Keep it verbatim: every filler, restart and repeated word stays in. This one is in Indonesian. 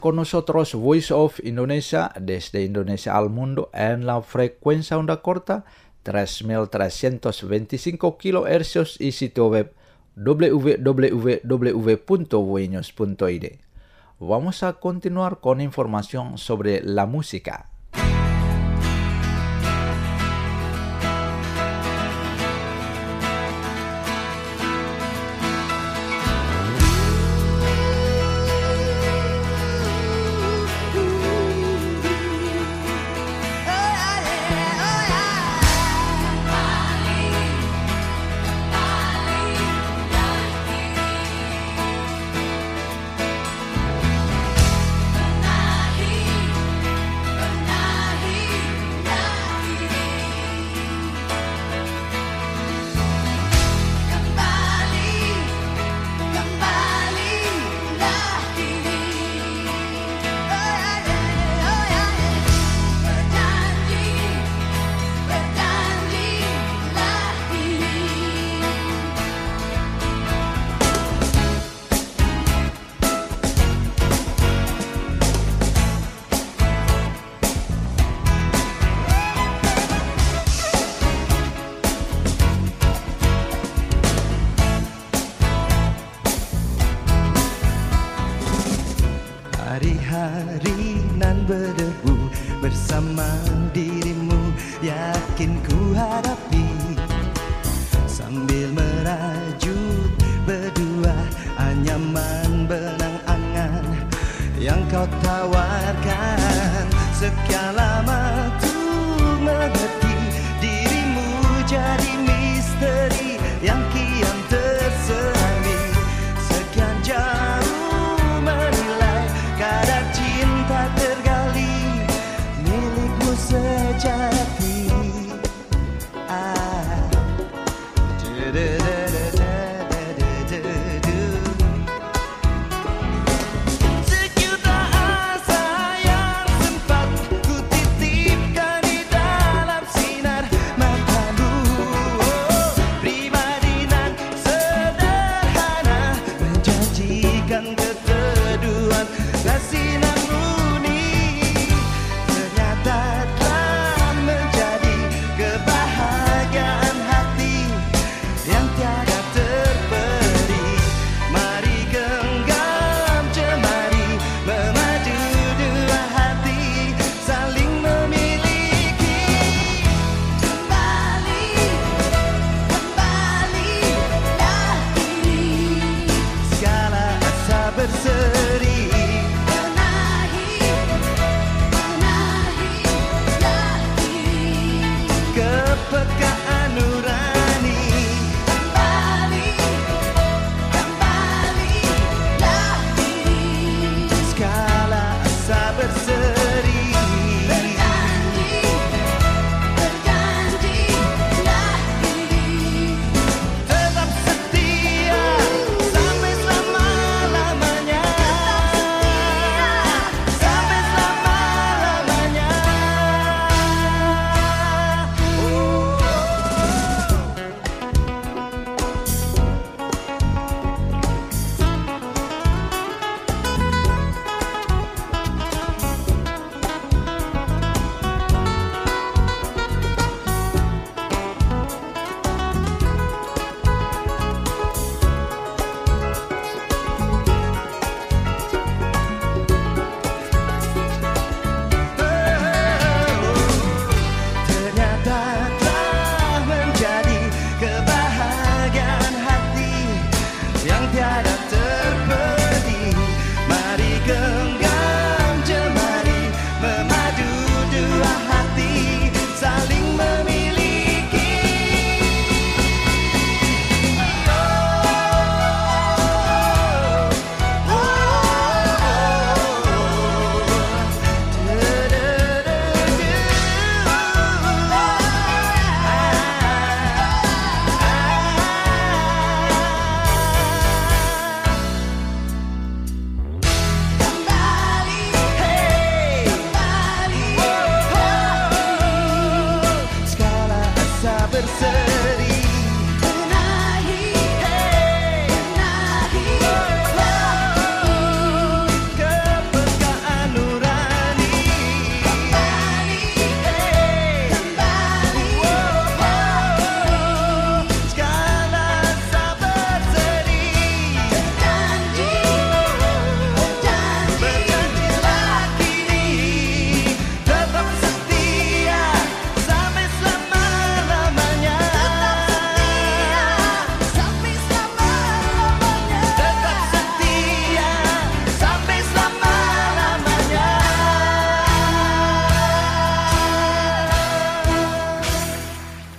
con nosotros Voice of Indonesia desde Indonesia al mundo en la frecuencia onda corta tres mil trescientos veinticinco kilohercios y sitio web w w w punto voinews punto i d. Vamos a continuar con información sobre la música. Hari-hari nan berdebu bersama dirimu, yakin ku hadapi sambil merajut berdua anyaman benang angan yang kau tawarkan. Sekian lama tuh mengerti dirimu jadi